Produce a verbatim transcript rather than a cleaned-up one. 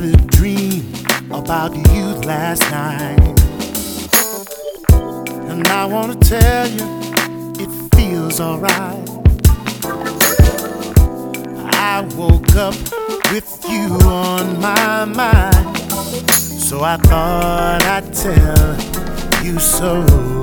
had a dream about you last night, and I wanna tell you it feels alright. I woke up with you on my mind, so I thought I'd tell you so.